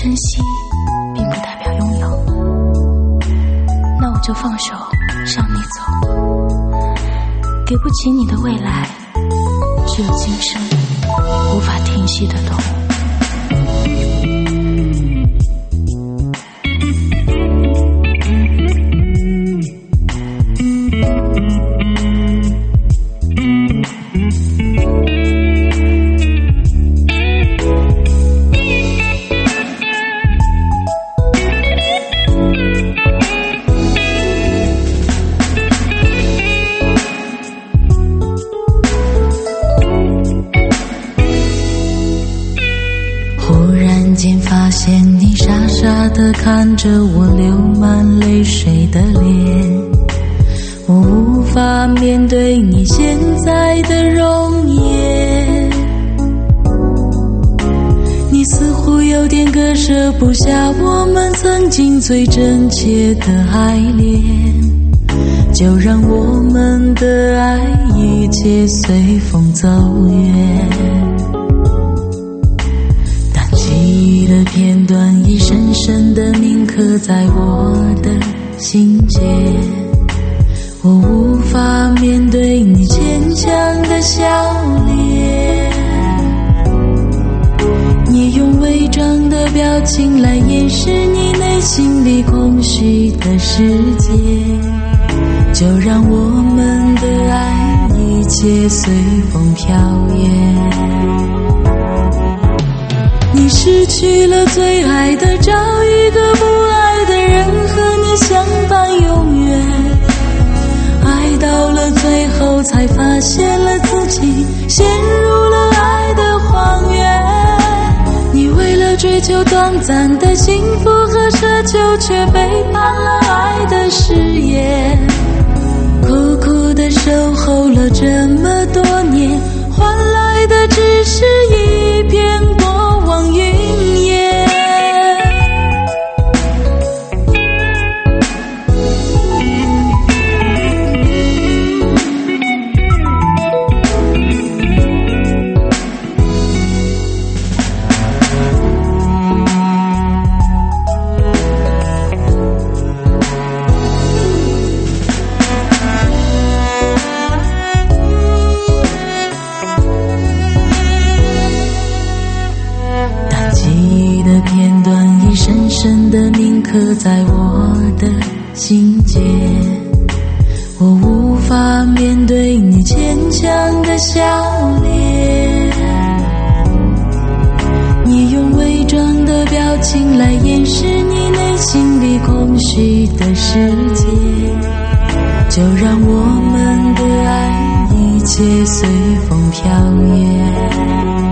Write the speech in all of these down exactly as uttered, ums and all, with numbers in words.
珍惜并不代表拥有，那我就放手让你走。给不起你的未来，只有今生无法停息的痛。 发现你傻傻地看着我流满泪水的脸，我无法面对你现在的容颜，你似乎有点割舍不下我们曾经最真切的爱恋，就让我们的爱一切随风走远。记忆的片段已深深地铭刻在我的心间，我无法面对你坚强的笑脸，你用伪装的表情来掩饰你内心里空虚的世界，就让我们的爱一切随风飘远。你失去了最爱的，找一个不爱的人和你相伴永远，爱到了最后才发现了自己陷入了爱的荒原，你为了追求短暂的幸福和奢求，却背叛了爱的誓言，苦苦地守候了这么多年，换来的只是一片过往云烟。深深地铭刻在我的心间，我无法面对你坚强的笑脸，你用伪装的表情来掩饰你内心里空虚的世界，就让我们的爱一切随风飘远。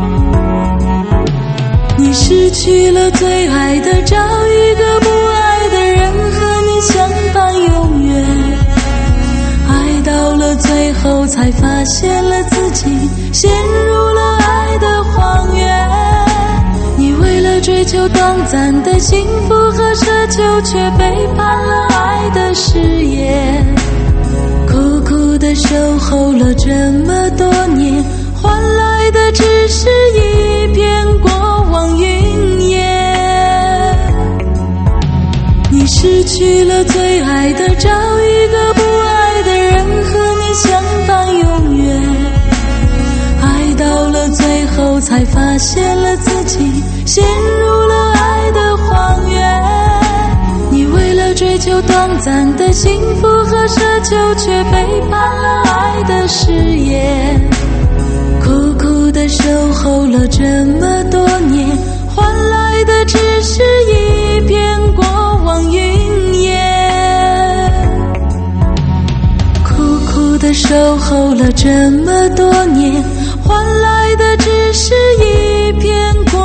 你失去了最爱的，找一个不爱的人和你相伴永远，爱到了最后才发现了自己陷入了爱的荒原，你为了追求短暂的幸福和奢求，却背叛了爱的誓言，苦苦地守候了这么多年，换来的只是一片过往云烟。你失去了最爱的，找一个不爱的人和你相伴永远，爱到了最后才发现了自己陷入了爱的荒原，你为了追求短暂的幸福和奢求，却背叛了爱的誓言，苦苦地守候了这么多年，换来的只是一片过往云烟，苦苦地守候了这么多年，换来的只是一片过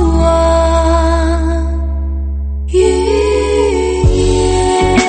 往云烟。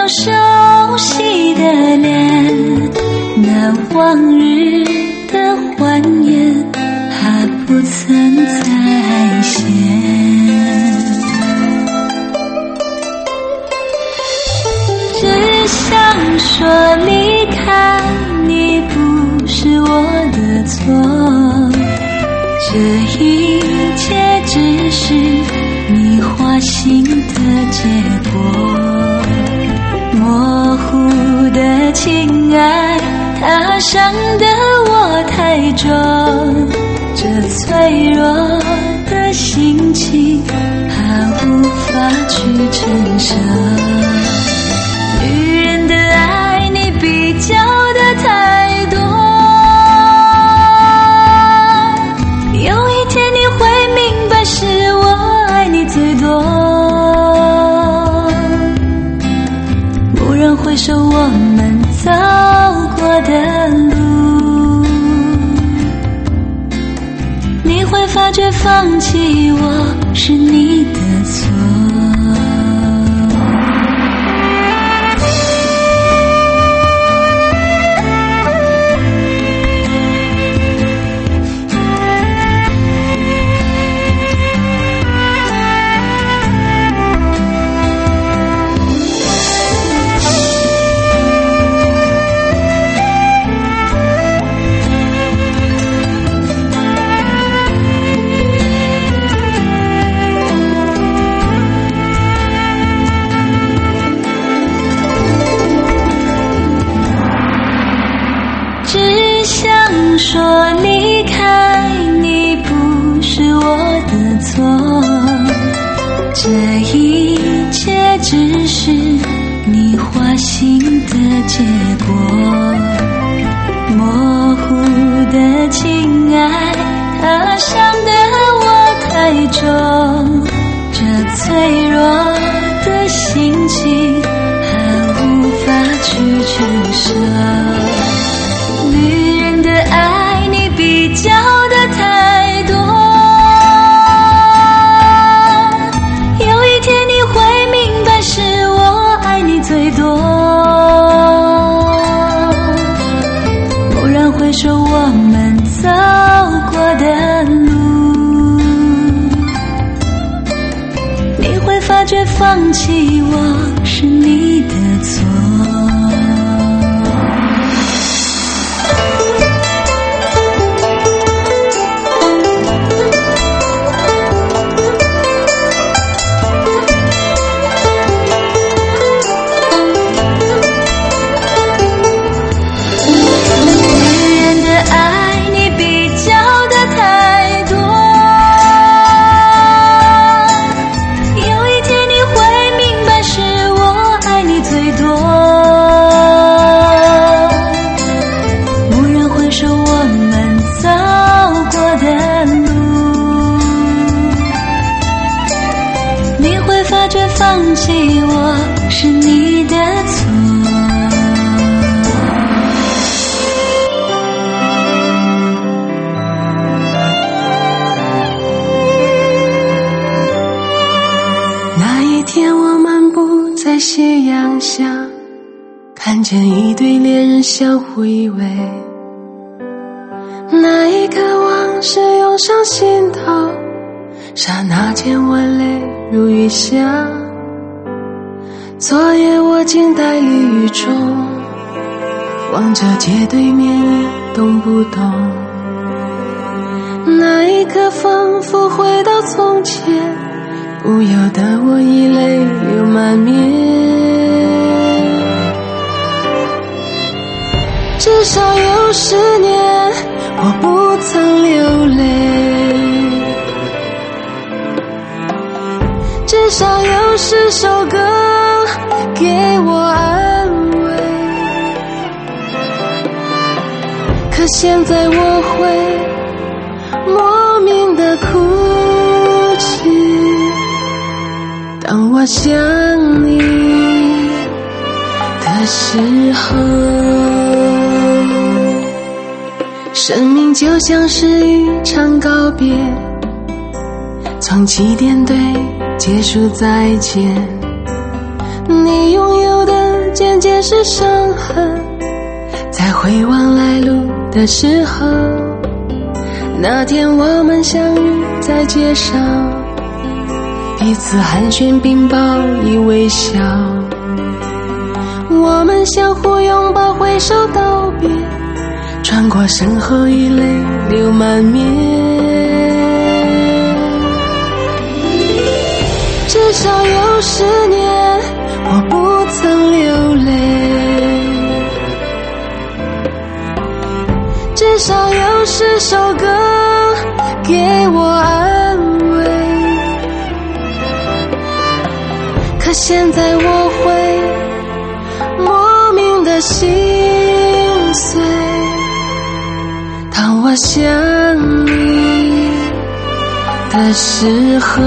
熟悉的脸，那往日的欢颜还不曾再现。只想说离开你不是我的错，这一切只是你花心的结果。模糊的情爱，它伤得我太重，这脆弱的心情还无法去承受。女人的爱你比较的太多，有一天你会明白是我爱你最多。蓦然回首我们走过的路，你会发觉放弃我是你的错。说离开你不是我的错，这一切只是你花心的结果。模糊的情爱，它伤得我太重，这脆弱的心情还无法去承受。女人的爱你比较的太多，有一天你会明白是我爱你最多。蓦然回首我们走过的路，你会发觉放弃我是你的错。放弃我是你的错。 那一天我漫步在斜阳下，看见一对恋人相互依偎，那一刻往事涌上心头，刹那间我泪如雨下。昨夜我静待离雨中，望着街对面一动不动，那一刻仿佛回到从前，不由得我已泪流满面。至少有十年我不曾流泪，至少有十首歌给我安慰，可现在我会莫名的哭泣，当我想你的时候。生命就像是一场告别，从起点对结束再见，你拥有的渐渐是伤痕。在回望来路的时候，那天我们相遇在街上，彼此寒暄并报以微笑，我们相互拥抱挥手道别，穿过身后已泪流满面。至少有十年我不曾流泪，至少有十首歌给我安慰，可现在我会莫名的心碎，当我想你的时候。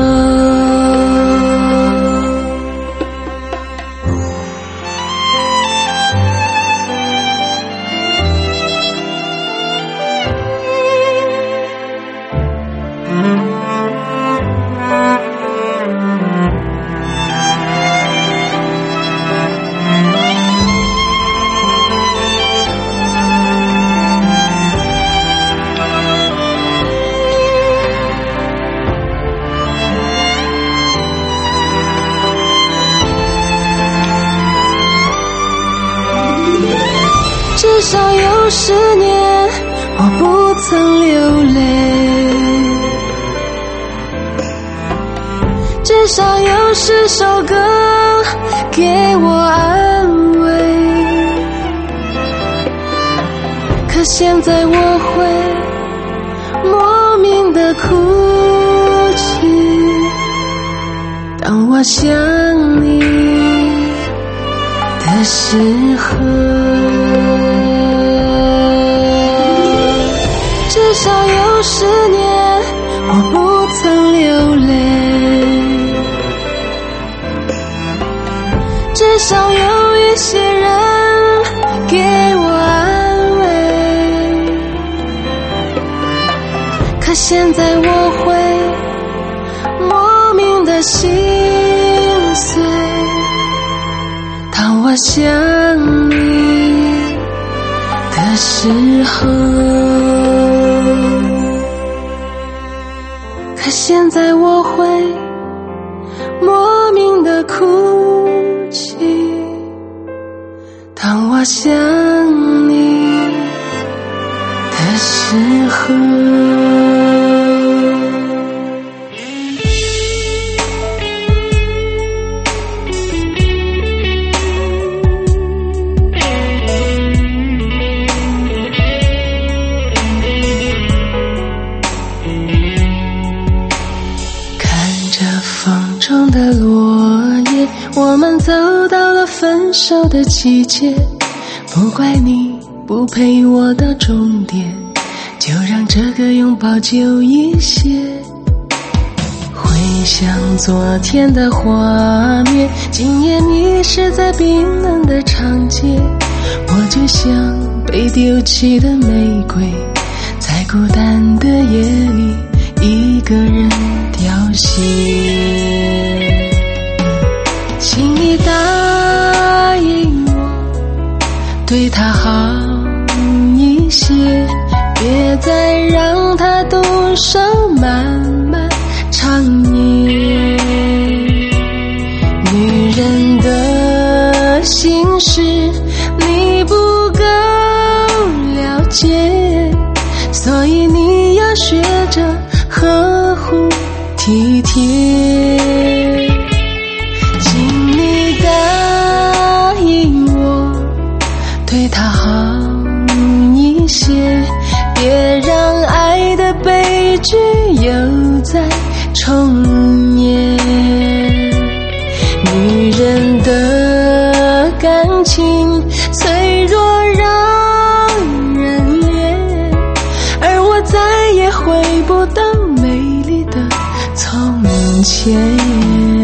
至少有十年我不曾流泪，至少有十首歌给我安慰，可现在我会莫名的哭泣，当我想你的时候。至少有十年我不曾流泪，至少有一些人给我安慰，可现在我会莫名的心碎，当我想你的时候。可现在我会莫名的哭泣，当我想你的时候。的落叶，我们走到了分手的季节，不怪你不陪我到终点，就让这个拥抱久一些。回想昨天的画面，今夜迷失在冰冷的长街，我就像被丢弃的玫瑰，在孤单的夜里一个人凋谢。请你答应我，对他好一些，别再让他独守漫漫长夜。女人的心事你不够了解，所以你要学着呵护体贴。请你答应我，对他好一些，别让爱的悲剧又再重演。女人的感情脆弱让人怜，而我再也回不到美丽的从前。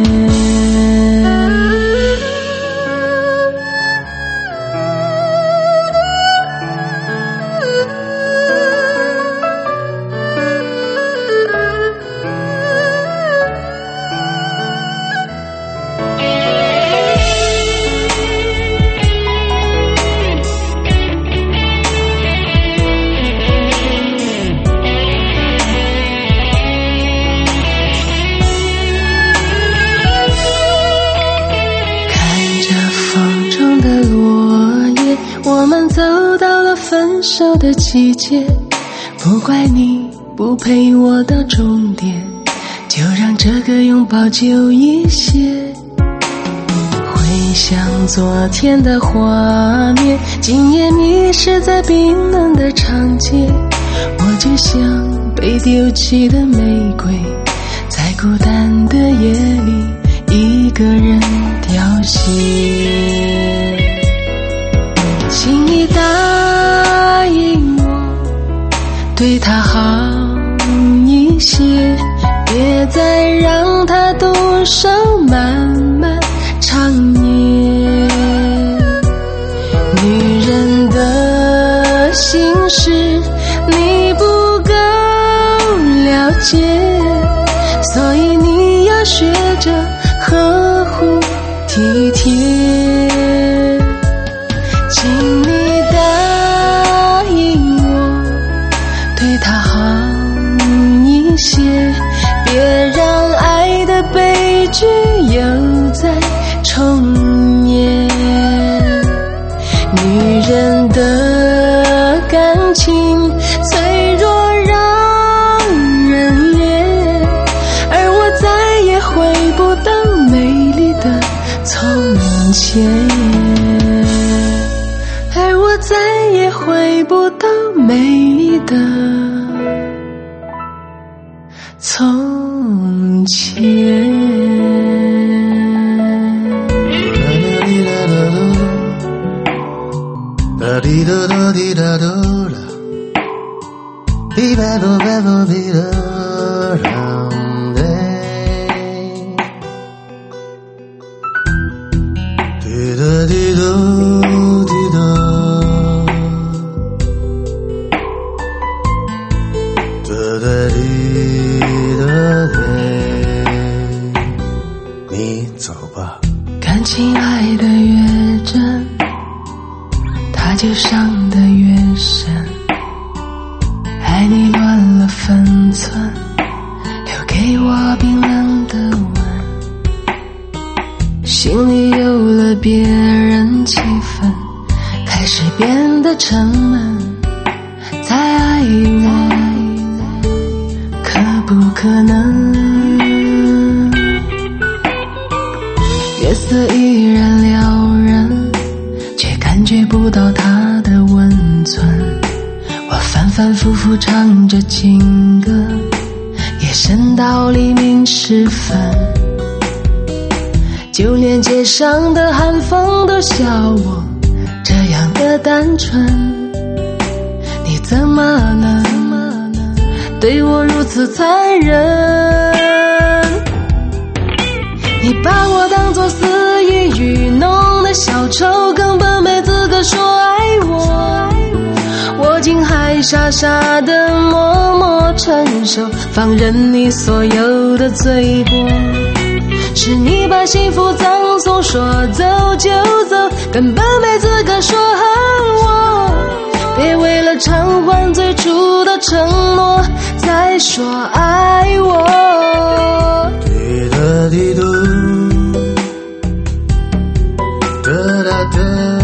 手的季节，不怪你不陪我到终点，就让这个拥抱久一些。回想昨天的画面，今夜迷失在冰冷的长街，我就像被丢弃的玫瑰，在孤单的夜里一个人凋谢。请你答应我，对他好一些，别再让他独守漫漫长夜。女人的心事你不够了解，所以你要学着呵护体贴。请你答应我，对他好一些，别让爱的悲剧又再重演。女人的感情脆弱让人怜，而我再也回不到美丽的从前，而我再也回不到美丽的从前。 Da di da da di da da da, di ba ba ba ba di da da day, di da di da di da, da da di da day， 你走吧。 感情爱得越真，它就伤得越深，爱你乱了分寸，留给我冰冷的吻，心里有了别人气氛，开始变得沉闷。再爱我可不可能？月色依然撩人，却感觉不到它的温存。我反反复复唱着情歌，夜深到黎明时分，就连街上的寒风都笑我这样的单纯。你怎么能对我如此残忍？你把我当作肆意愚弄的小丑，根本没资格说爱我。我竟还傻傻的默默承受，放任你所有的罪过。是你把幸福葬送，说走就走，根本没资格说恨我。别为了偿还最初的承诺再说爱我。 滴答滴嘟，哒哒哒，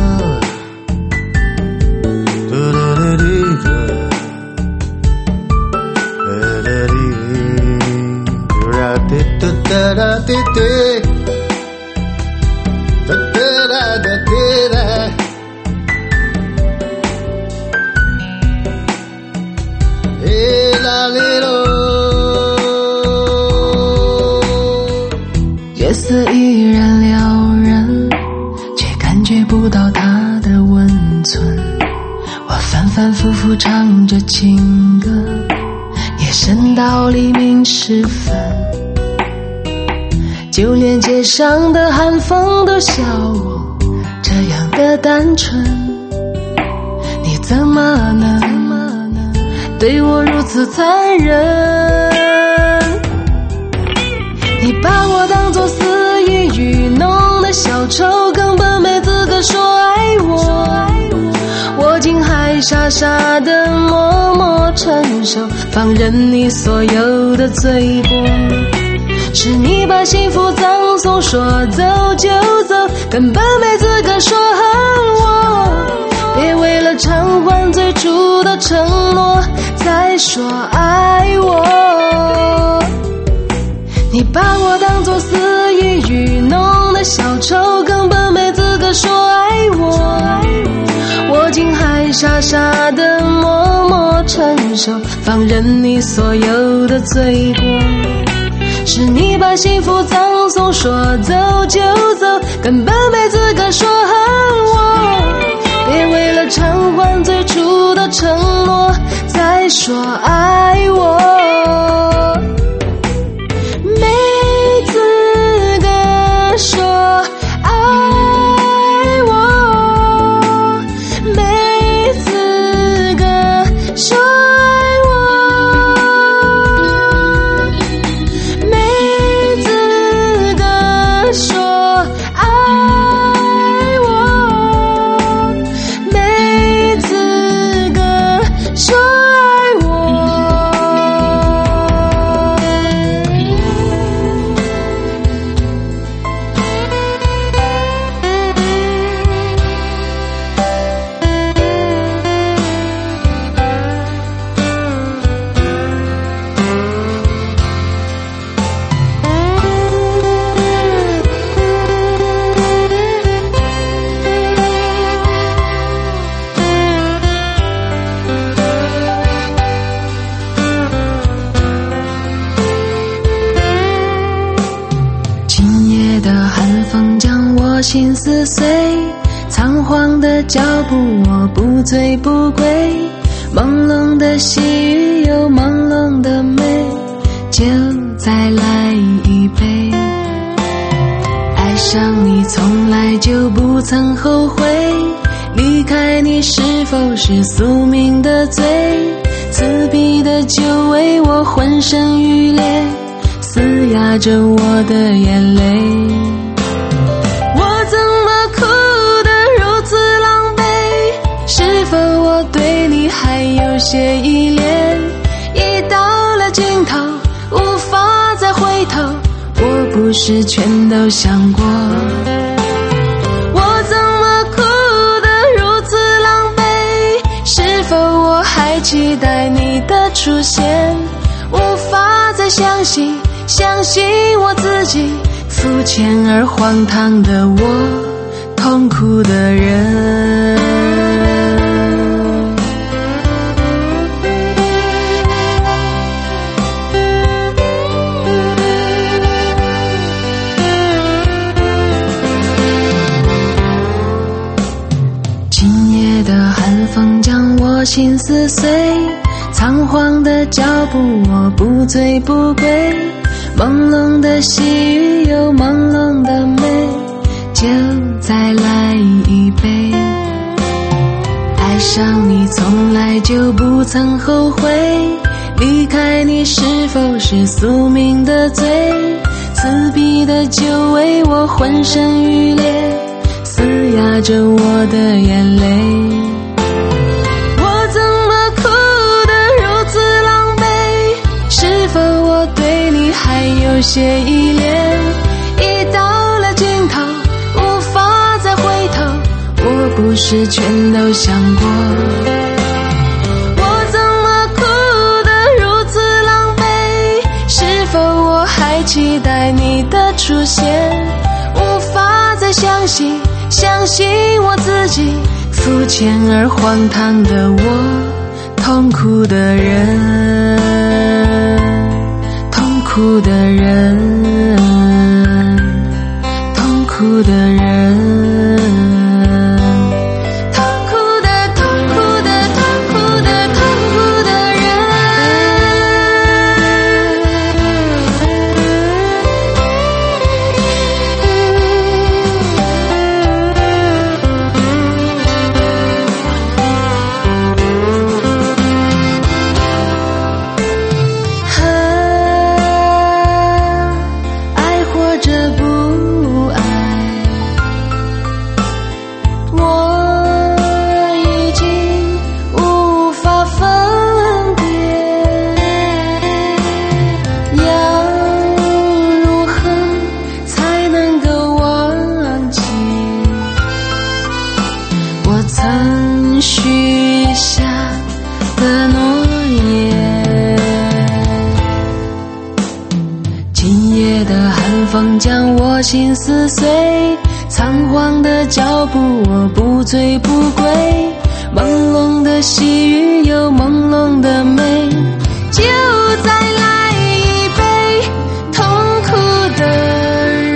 嘟哒滴滴哒，哒哒滴，嘟哒滴嘟哒哒滴滴，哒哒哒哒滴哒。 月色依然撩人，却感觉不到它的温存。我反反复复唱着情歌，夜深到黎明时分，就连街上的寒风都笑我这样的单纯。你怎么能对我如此残忍？你把我当作肆意愚弄的小丑，根本没资格说爱我。我竟还傻傻的默默承受，放任你所有的罪过。是你把幸福葬送，说走就走，根本没资格说恨我。别为了偿还最初的承诺再说爱我。你把我当作肆意愚弄的小丑，根本没资格说爱我。我竟还傻傻的默默承受，放任你所有的罪过。是你把幸福葬送，说走就走，根本没资格说恨我。别为了偿还最初的承诺再说爱我。没资格说爱我，没资格说爱我，没资格说爱我，没资格说爱我。今夜的寒风将我心撕碎，仓皇的脚步我不醉不归，朦胧的细雨有朦胧的美，就再来一杯。爱上你从来就不曾后悔，离开你是否是宿命的罪？刺鼻的酒为我浑身欲裂，嘶哑着我的眼泪。我怎么哭得如此狼狈？是否我对你还有些依恋？已到了尽头，无法再回头，我不是全都想过。我怎么哭得如此狼狈？是否我还期待你的出现？无法再相信相信我自己，肤浅而荒唐的我，痛苦的人。今夜的寒风将我心撕碎，仓皇的脚步我不醉不归，朦胧的细雨有朦胧的美，就再来一杯。爱上你从来就不曾后悔，离开你是否是宿命的罪？刺鼻的酒为我浑身欲裂，嘶哑着我的眼泪。我怎么哭得如此狼狈？是否我对你还有些依恋？已到了尽头，无法再回头，我不是全都想过。我怎么哭得如此狼狈？是否我还期待你的出现？无法再相信相信我自己，肤浅而荒唐的我，痛苦的人，痛苦的人，痛苦的人，痛苦的痛苦的痛苦的痛苦的人。爱或者不爱， 曾许下的诺言。今夜的寒风将我心撕碎，仓皇的脚步我不醉不归，朦胧的细雨有朦胧的美，就再来一杯痛苦的人。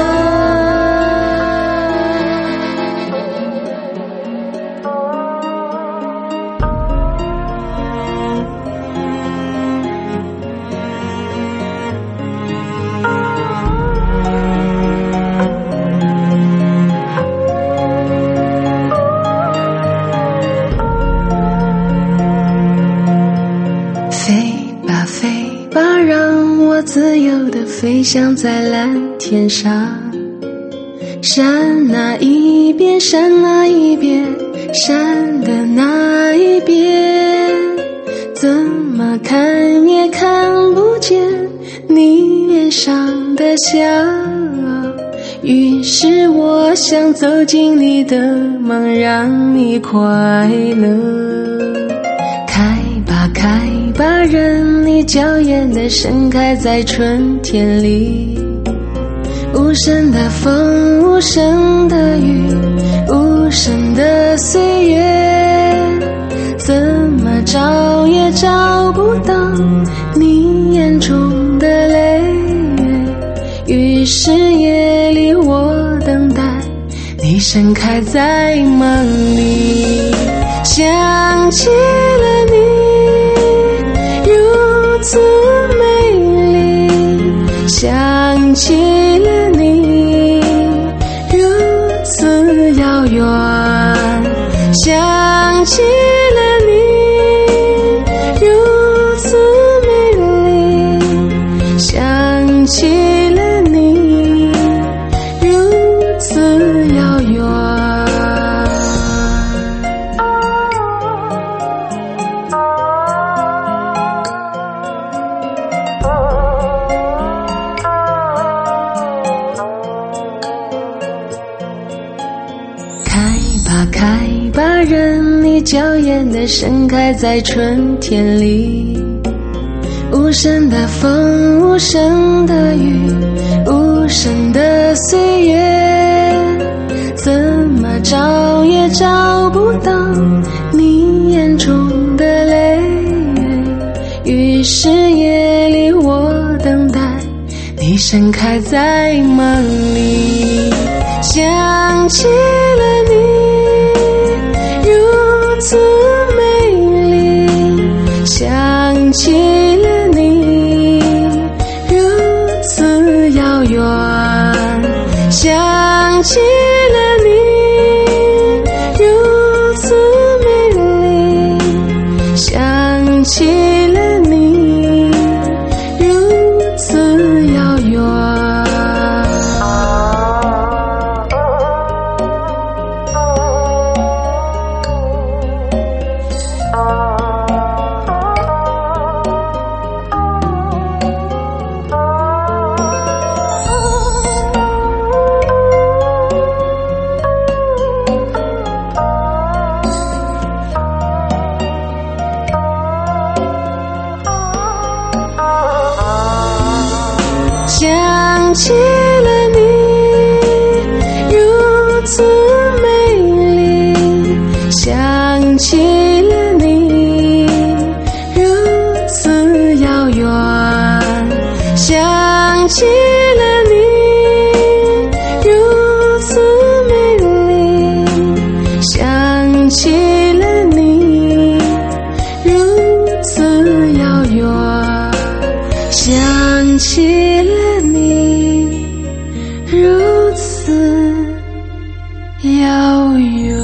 自由地飞翔在蓝天上，山那一边，山那一边，山的那一边，怎么看也看不见你脸上的笑。于是我想走进你的梦，让你快乐。开吧开吧，任你娇艳的盛开在春天里，无声的风，无声的雨，无声的岁月，怎么找也找不到你眼中的泪。于是夜里我等待你盛开在梦里，想起了你如此美丽，想起了你如此遥远，想起了你如此美丽，想起了你如此遥远。开吧，任你娇艳的盛开在春天里，无声的风，无声的雨，无声的岁月，怎么找也找不到你眼中的泪。于是夜里我等待你盛开在梦里，想起了你如此美丽，想起了你如此遥远，想起了你如此美丽，想起了你如此遥远。想起了你如此美丽，想起了你如此遥远，想起了你如此美丽，想起了你如此遥远，想起了你如此遥远。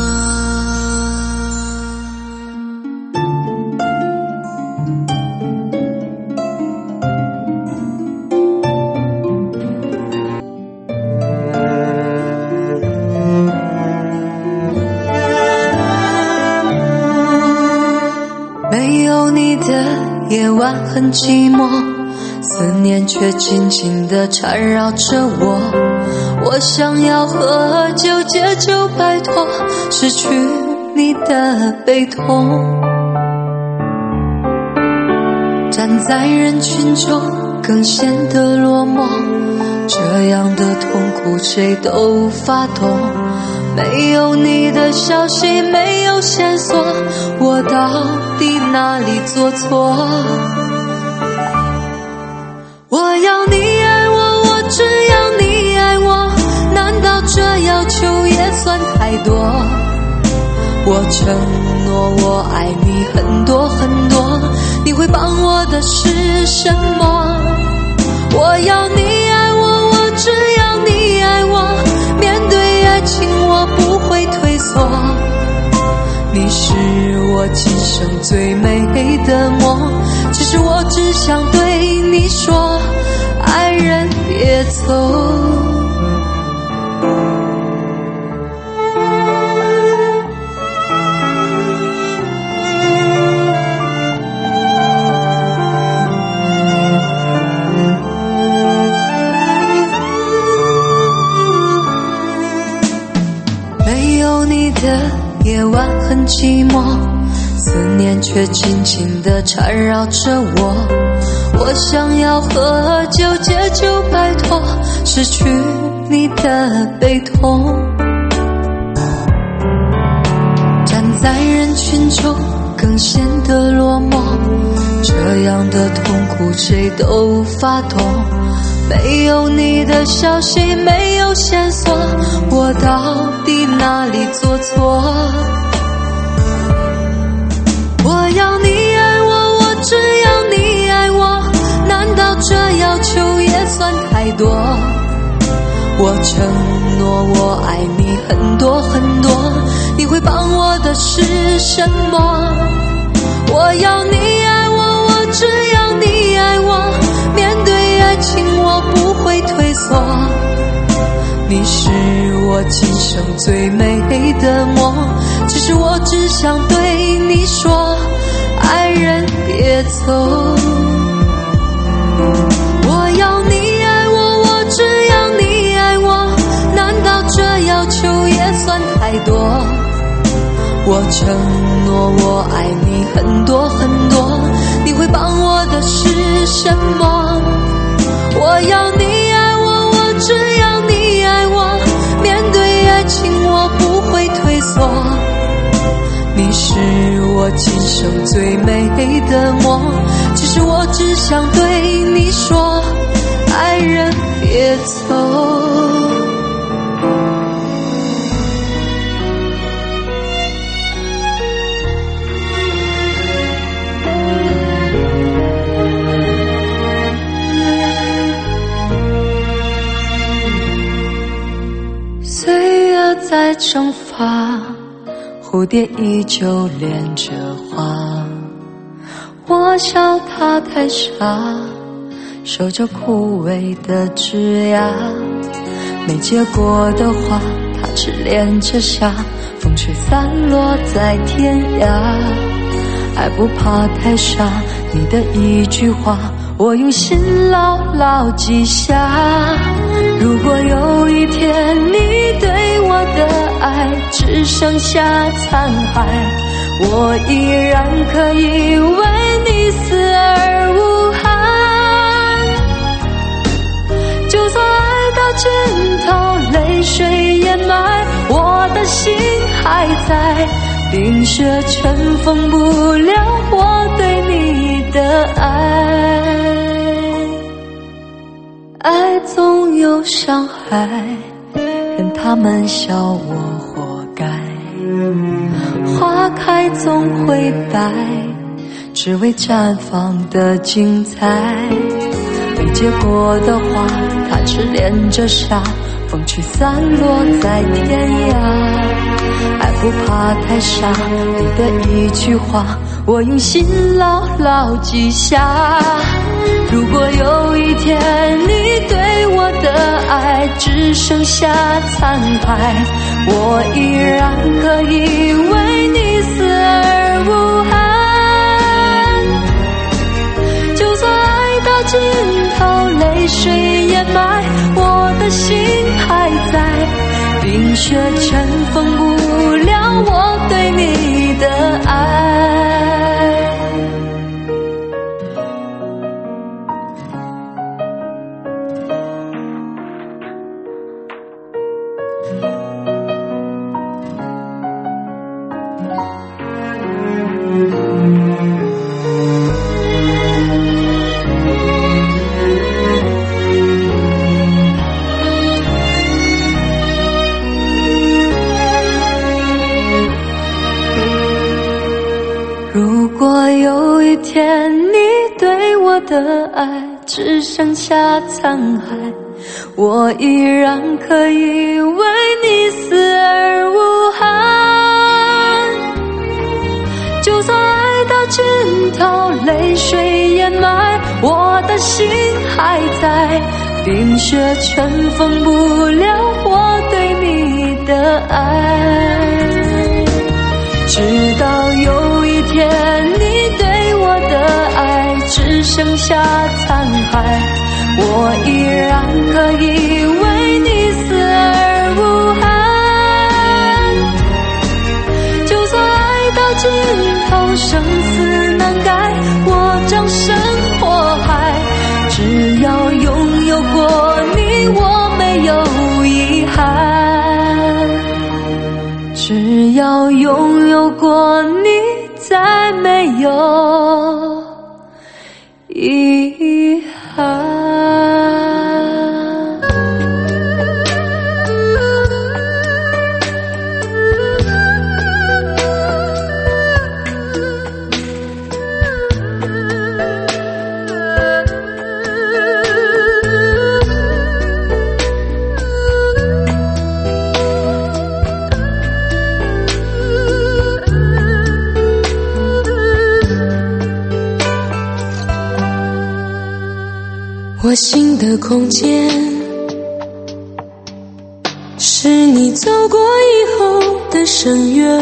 没有你的夜晚很寂寞，思念却紧紧地缠绕着我。我想要喝酒解酒摆脱失去你的悲痛。站在人群中更显得落寞，这样的痛苦谁都发抖。没有你的消息，没有线索，我到底哪里做错？我要你爱我，我只要你爱我，难道这要求也算太多？我承诺我爱你很多很多，你会帮我的是什么？我要你爱我，我只要你爱我，面对爱情我不会退缩。你是我今生最美的梦，其实我只想对你说，爱人别走。夜晚很寂寞，思念却紧紧地缠绕着我。我想要喝酒解救摆脱失去你的悲痛。站在人群中更显得落寞，这样的痛苦谁都发抖。没有你的消息，没有线索，我到底哪里做错？我要你爱我，我只要你爱我，难道这要求也算太多？我承诺我爱你很多很多，你会帮我的是什么？我要你爱我，我只要你爱我，面对爱情我不会退缩。你是我今生最美的梦，其实我只想对你说，爱人别走。我要你爱我，我只要你爱我，难道这要求也算太多？我承诺我爱你很多很多，你会帮我的是什么？我要你爱我，我只要你爱我，面对爱情我不会退缩。你是我今生最美的梦，其实我只想对你说，爱人别走。在蒸发，蝴蝶依旧恋着花。我笑它太傻，守着枯萎的枝桠。没结果的花，它只恋着下，风吹散落在天涯。爱不怕太傻，你的一句话，我用心牢牢记下。如果有一天你对我的爱只剩下残骸，我依然可以为你死而无憾。就算爱到尽头，泪水掩埋，我的心还在，冰雪尘封不了我对你的爱。爱总有伤害，任他们笑我活该。花开总会败，只为绽放的精彩。没结果的花，它只恋着沙，风吹散落在天涯。爱不怕太傻，你的一句话，我用心牢牢记下。如果有一天你对我的爱只剩下残骸，我依然可以为你死而无憾。就算爱到尽头，泪水掩埋，我的心还在，冰雪尘封不了我对你一天你对我的爱只剩下沧海，我依然可以为你死而无憾。就算爱到尽头，泪水掩埋，我的心还在，冰雪全封不了我对你的爱。直到有一天你对我的爱只剩下沧海，我依然可以为你死而无憾。就算爱到尽头，生死难改，我掌声火海，只要拥有过你，我没有遗憾。只要拥有过你，再没有遗憾。 我心的空间，是你走过以后的深渊；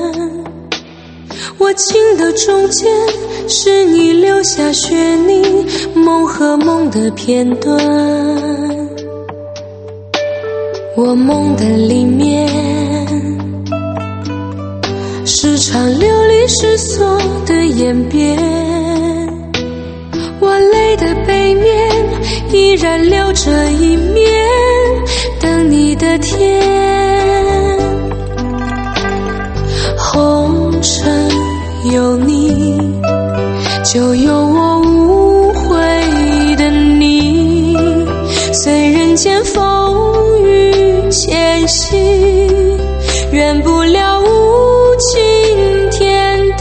我情的中间，是你留下血泥梦和梦的片段。我梦的里面，是场流离失所的演变。我泪的背面依然留着一面，等你的天。红尘有你，就有我无悔的你。虽人间风雨前行，圆不了无尽天地。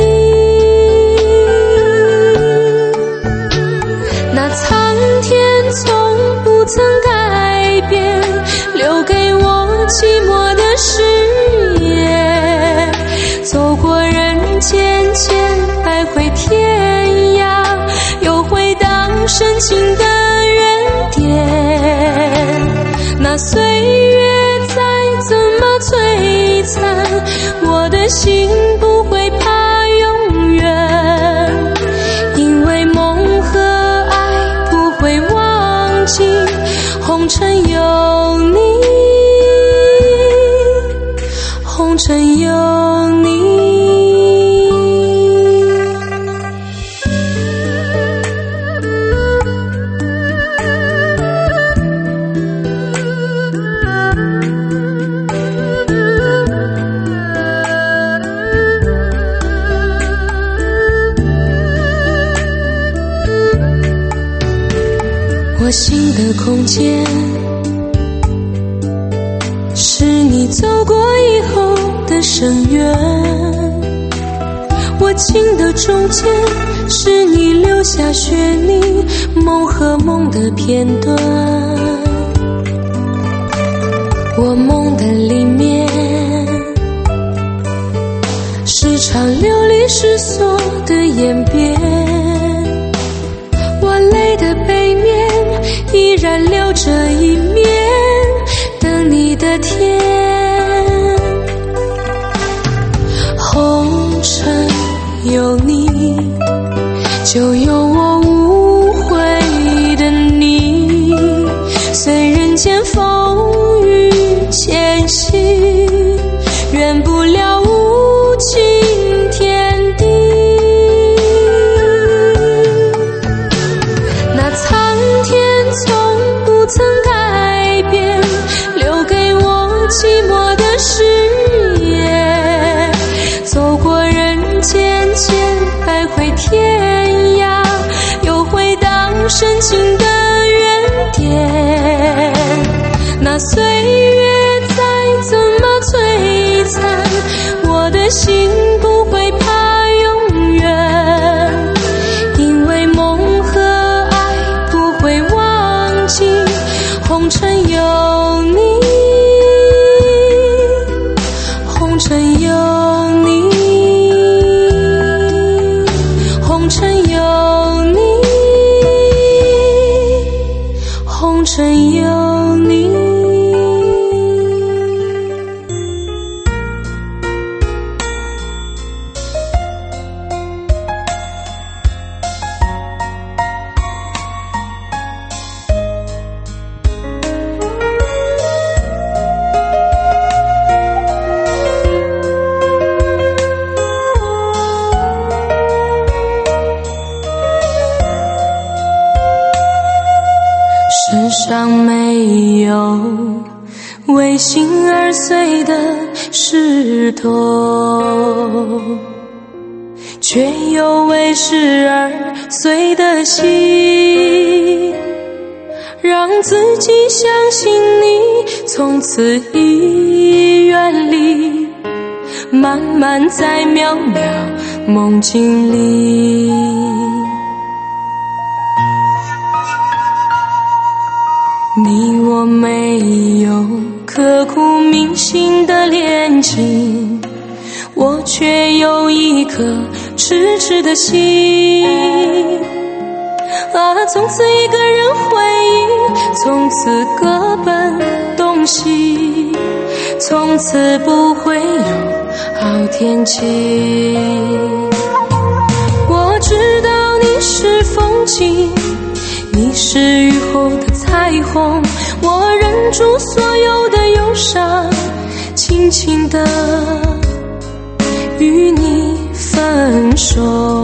那苍天从不曾改变，留给我寂寞的誓言。走过人间千百回天涯，又回到深情的原点。那岁月再怎么摧残，我的心不会怕永远。因为梦和爱不会忘记，红尘有你，红尘有你。我心的空间，是你走过以后的深渊；我情的中间，是你留下血泥梦和梦的片段。我梦的里面，是场流离失所的演变。我泪的背面依然留着一面，等你的天。红尘有你，就有我无悔的你。虽人间风雨前行，圆不了无尽天地。那苍天从不曾改变，留给我寂寞的誓言。走过人间千百回天涯，又回到深情的原点。那岁月再怎么摧残，我的心不会怕永远。 上没有为心而碎的石头，却有为事而碎的心，让自己相信你从此已远离，慢慢在渺渺梦境里。你我没有刻骨铭心的恋情，我却有一颗痴痴的心啊，从此一个人回忆，从此各奔东西，从此不会有好天气。我知道你是风景，你是雨后的彩虹，我忍住所有的忧伤，轻轻地与你分手。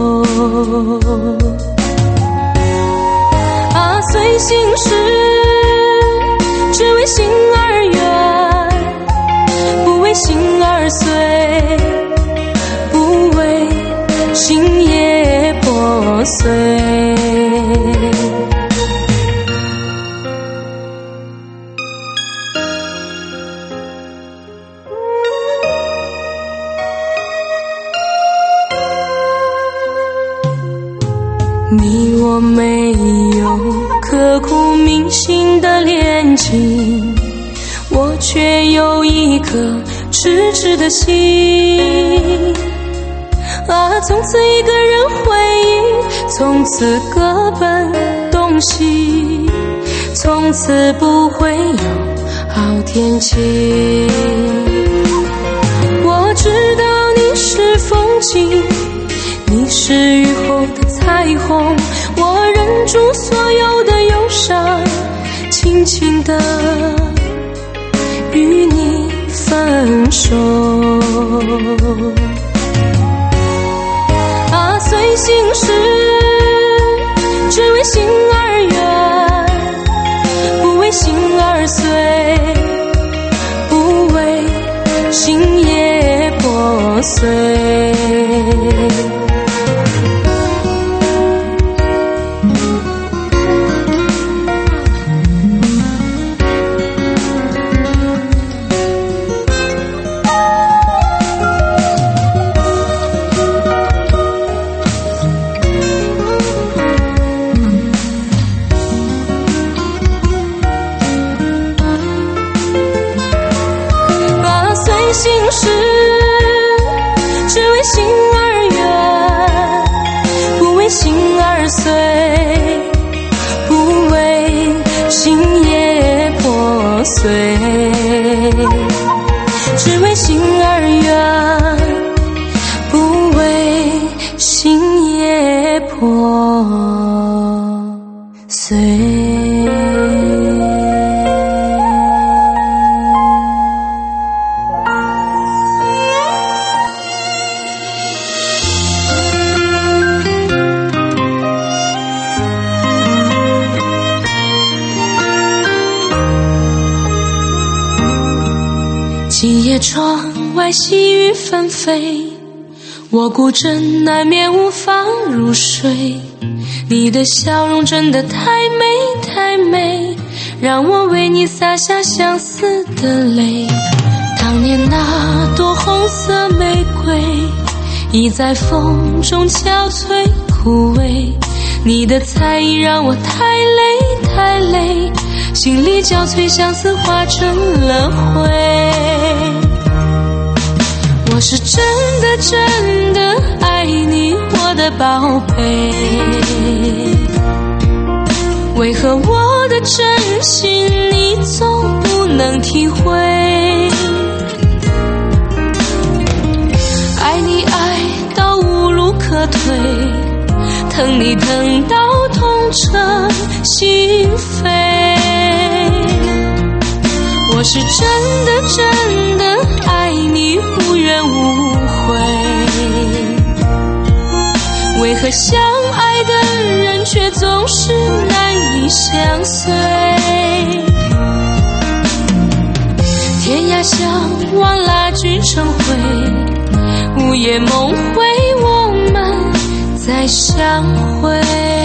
啊，随心事只为心而远，不为心而碎，不为心也破碎。你我没有刻骨铭心的恋情，我却有一颗痴痴的心啊，从此一个人回忆，从此各奔东西，从此不会有好天气。我知道你是风景，你是雨后的彩虹，我忍住所有的忧伤，轻轻地与你分手。啊，随心事只为心而远，不为心而碎，不为心也破碎。心事只为心而远，不为心而碎，不为心也破碎。只为心而远，不为心也破碎。今夜窗外细雨纷飞，我孤枕难眠无法入睡。你的笑容真的太美太美，让我为你洒下相思的泪。当年那朵红色玫瑰，已在风中憔悴枯萎。你的猜疑让我太累太累，心里交瘁，相思化成了灰。我是真的真的爱你，我的宝贝，为何我的真心你总不能体会？爱你爱到无路可退，疼你疼到痛彻心扉。我是真的真的爱你，无怨无悔，为何相爱的人却总是难以相随？ 相望，蜡炬成灰，午夜梦回，我们再相会。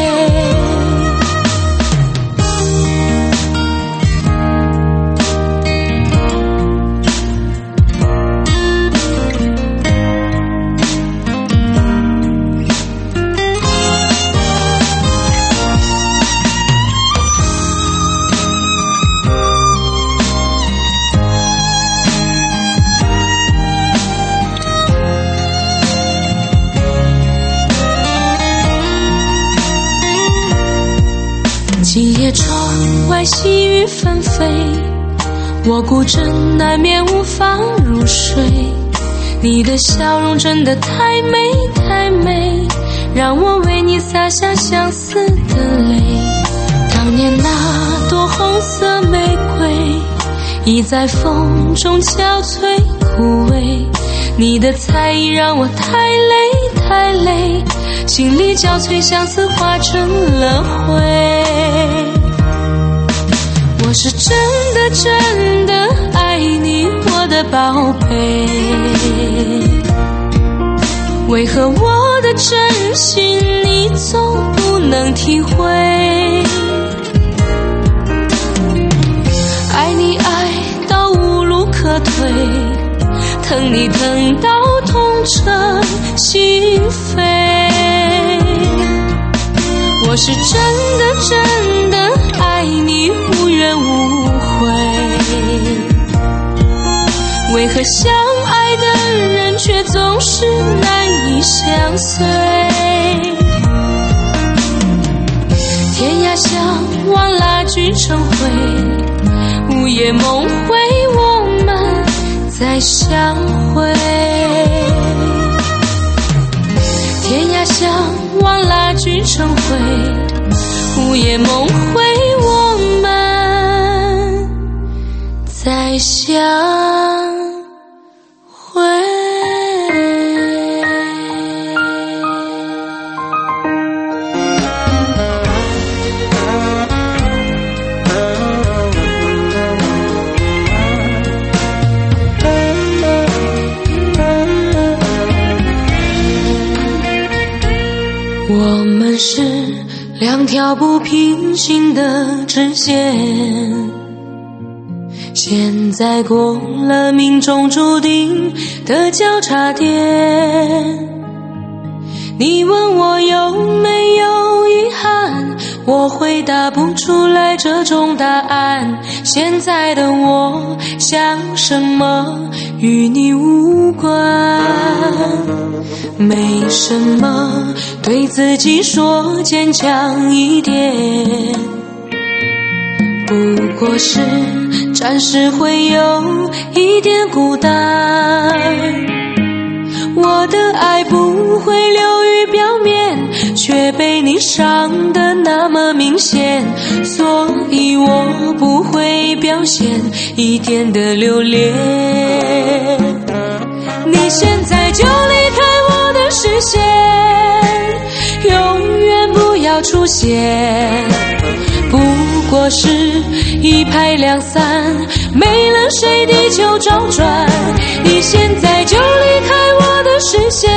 今夜窗外细雨纷飞，我孤枕难眠无法入睡。你的笑容真的太美太美，让我为你洒下相思的泪。当年那朵红色玫瑰，已在风中憔悴枯萎。你的才艺让我太累太累，心里交瘁，相思化成了灰。我是真的真的爱你，我的宝贝，为何我的真心你总不能体会？爱你爱到无路可退，疼你疼到痛彻心扉。我是真的真的爱你，无怨无悔，为何相爱的人却总是难以相随？天涯相望，蜡炬成灰，午夜梦回，我们再相会。天涯相望，蜡炬成灰，午夜梦回，我们再相会。我们是两条不平行的直线，现在过了命中注定的交叉点。你问我有没有遗憾，我回答不出来这种答案。现在的我想什么与你无关，没什么，对自己说坚强一点，不过是暂时会有一点孤单。我的爱不会流于表面，却被你伤得那么明显，所以我不会表现一点的留恋。你现在就离开我的视线，永远不要出现，不过是一拍两散，没了谁地球周转。你现在就离开我的视线，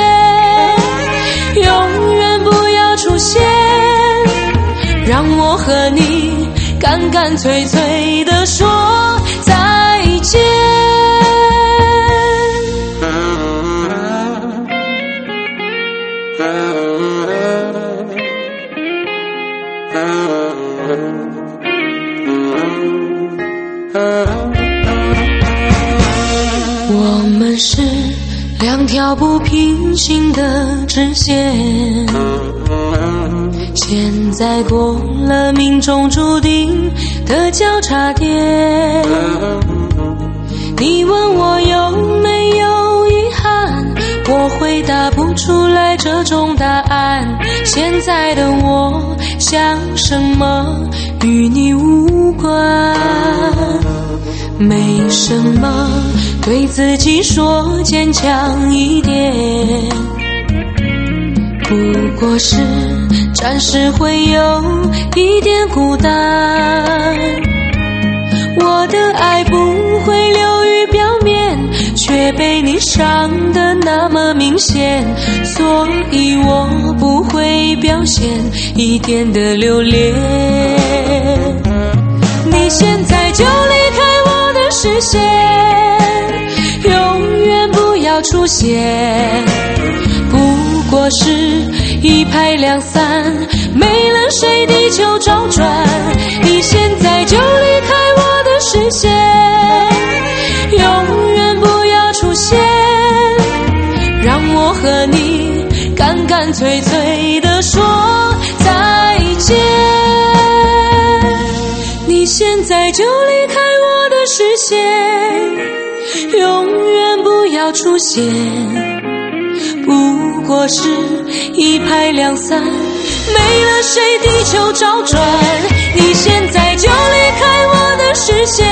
永远不要出现，让我和你干干脆脆地说再见。我们是两条不平行的直线，现在过了命中注定的交叉点。你问我有没有遗憾，我回答不出来这种答案。现在的我想什么与你无关，没什么，对自己说坚强一点，不过是暂时会有一点孤单。我的爱不会流于表也被你伤得那么明显，所以我不会表现一点的留恋。你现在就离开我的视线，永远不要出现，不过是一拍两散，没了谁地球找转。你现在就离开我的视线，永远不要出现，让我和你干干脆脆地说再见。你现在就离开我的视线，永远不要出现，不过是一拍两散，没了谁地球找转。你现在就离开我的视线，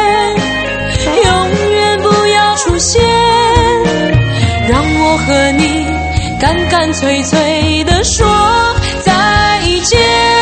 永远不要出现，让我和你干干脆脆地说再见。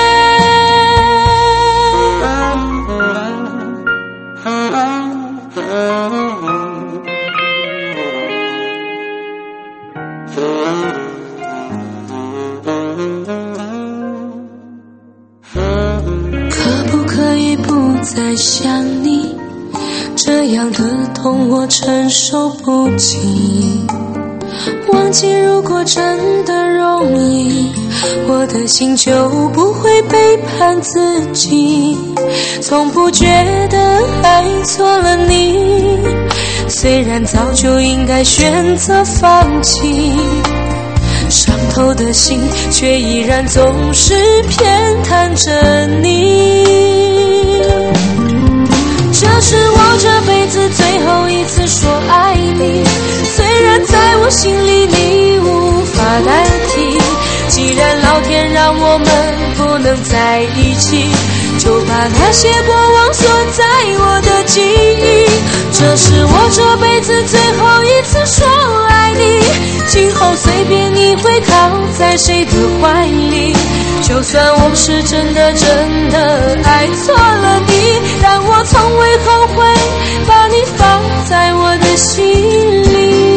可不可以不再想你，这样的痛我承受不起。忘记如果真的容易，我的心就不会背叛自己。从不觉得爱错了你，虽然早就应该选择放弃，伤透的心却依然总是偏袒着你。这是我这辈子最后一次说爱你，虽然在我心里你无法代替。既然老天让我们不能在一起，就把那些过往锁在我的记忆。这是我这辈子最后一次说爱你，今后随便你会靠在谁的怀里。就算我是真的真的爱错了你，但我从未后悔把你放在我的心里。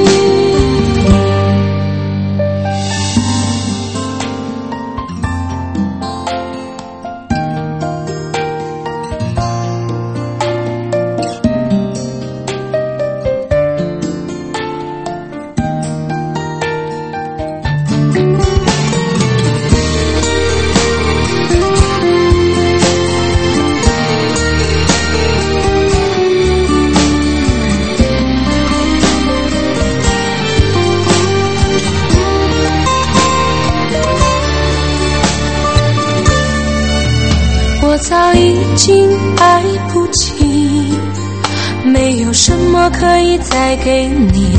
我早已经爱不起，没有什么可以再给你。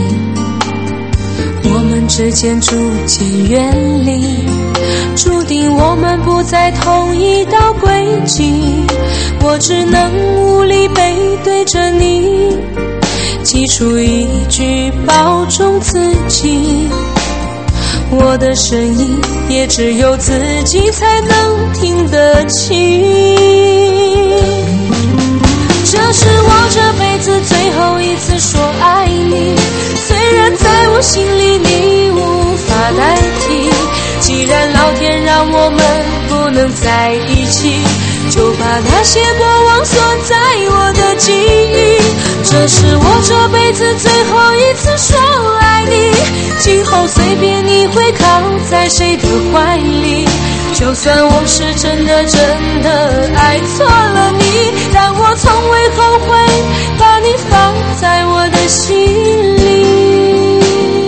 我们之间逐渐远离，注定我们不在同一道轨迹。我只能无力背对着你，挤出一句保重自己。我的声音也只有自己才能听得清。这是我这辈子最后一次说爱你，虽然在我心里你无法代替。既然老天让我们不能在一起，就把那些过往锁在我的记忆。这是我这辈子最后一次说爱你，今后随便你会靠在谁的怀里。就算我是真的真的爱错了你，但我从未后悔把你放在我的心里。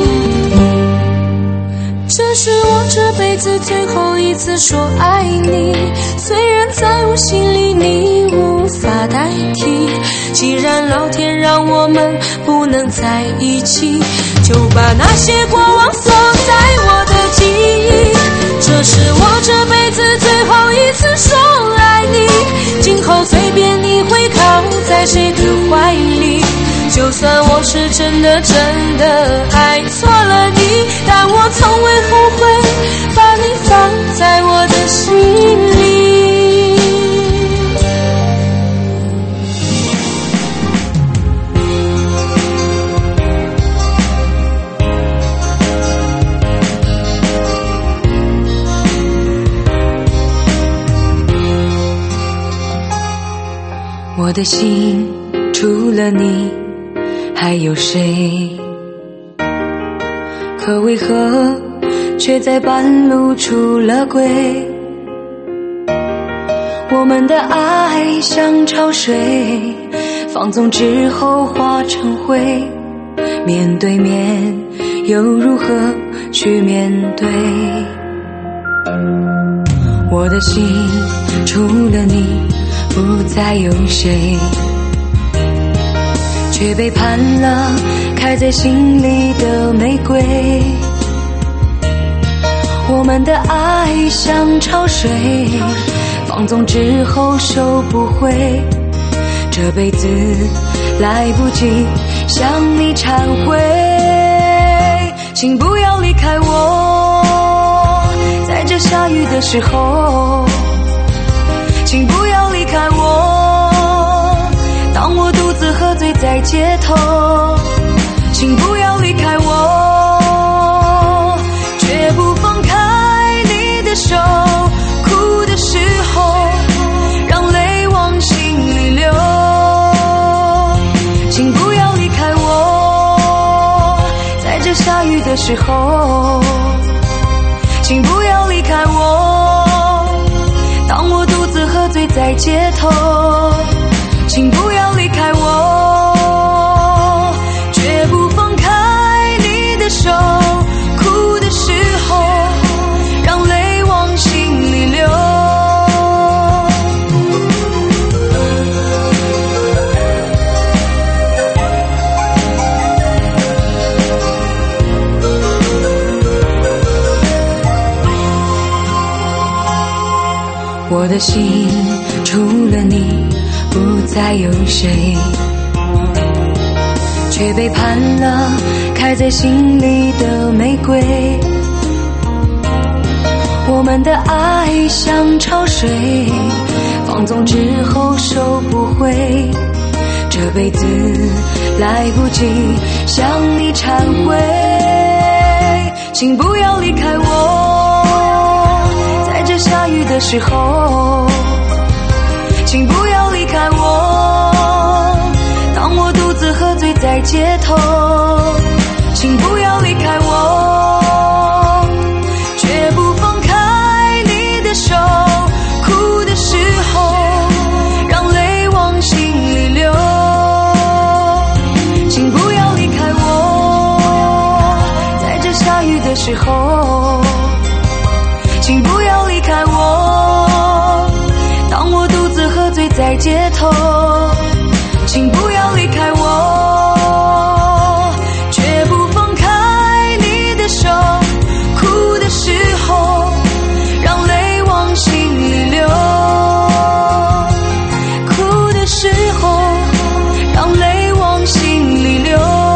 这是我这辈子最后一次说爱你，虽然在我心里你无法代替。既然老天让我们不能在一起，就把那些过往锁在我的记忆。这是我这辈子最后一次说爱你，今后随便你会靠在谁的怀里。就算我是真的真的爱错了你，但我从未后悔把你放在我的心里。 我的心除了你还有谁？可为何却在半路出了轨？我们的爱像潮水，放纵之后化成灰，面对面又如何去面对？我的心除了你不再有谁，却背叛了开在心里的玫瑰。我们的爱像潮水，放纵之后收不回，这辈子来不及向你忏悔。请不要离开我，在这下雨的时候，请不要离开我，当我独自喝醉在街头，请不要离开我，绝不放开你的手，哭的时候让泪往心里流，请不要离开我，在这下雨的时候，请不要离开我，当我独自喝醉在街头，请不要离开我，绝不放开你的手，哭的时候让泪往心里流。我的心除了你不再有谁，却背叛了开在心里的玫瑰。我们的爱像潮水，放纵之后收不回，这辈子来不及向你忏悔。请不要离开我，在这下雨的时候，请不要离开我，当我独自喝醉在街头，请不要离开我，绝不放开你的手，哭的时候让泪往心里流，请不要离开我，在这下雨的时候，请不要离开我，当我独自喝醉在街头，请不要离开我，绝不放开你的手，哭的时候让泪往心里流，哭的时候让泪往心里流。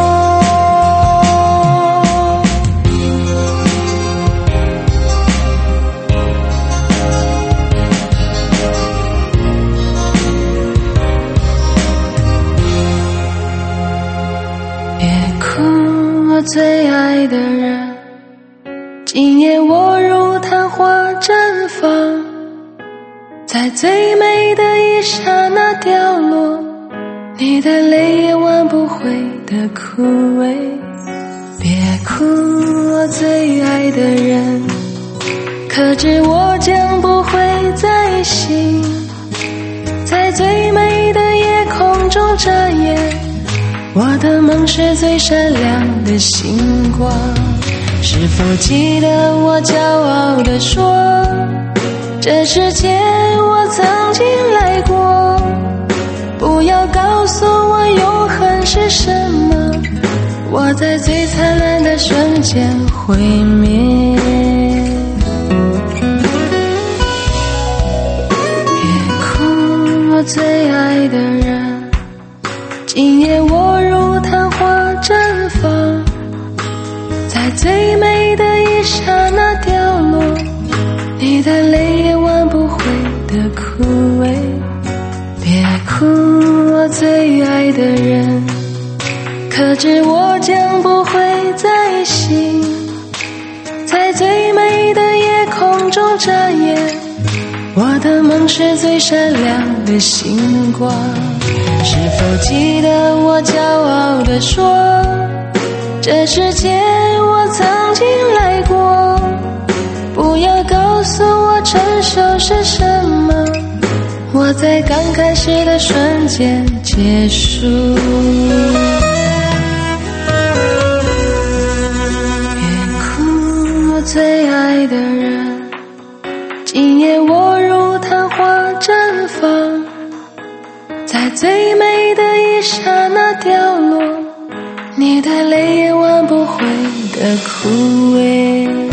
我最爱的人，今夜我如昙花绽放，在最美的一刹那掉落，你的泪也挽不回的枯萎。别哭，我最爱的人，可知我将不会再醒，在最美的夜空中眨眼，我的梦是最闪亮的星光。是否记得我骄傲地说，这世界我曾经来过，不要告诉我永恒是什么，我在最灿烂的瞬间毁灭。别哭，我最爱的人，今夜我如昙花绽放，在最美的一刹那掉落，你的泪也挽不回的枯萎。别哭，我最爱的人，可知我将不会再醒，在最美的夜空中眨眼， 我的梦是最闪亮的星光。是否记得我骄傲地说，这世界我曾经来过，不要告诉我成熟是什么，我在刚开始的瞬间结束。别哭，我最爱的人，今夜我如昙花绽放，在最美的一刹那掉落，你的泪也挽不回的枯萎。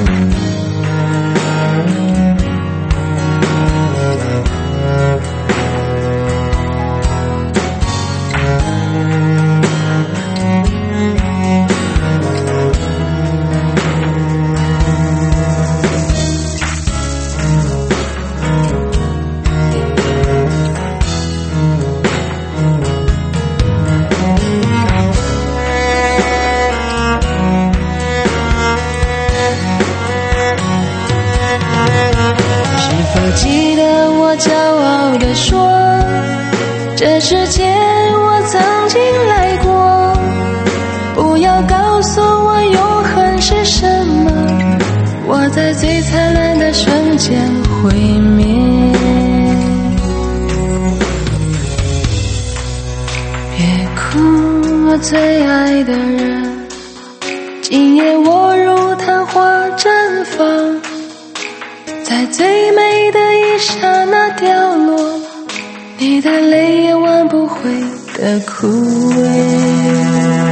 记得我骄傲地说，这世界我曾经来过，不要告诉我永恒是什么，我在最灿烂的瞬间毁灭。别哭，我最爱的人，今夜我如昙花绽放，在最美的一刹那掉落，你的泪也挽不回的枯萎。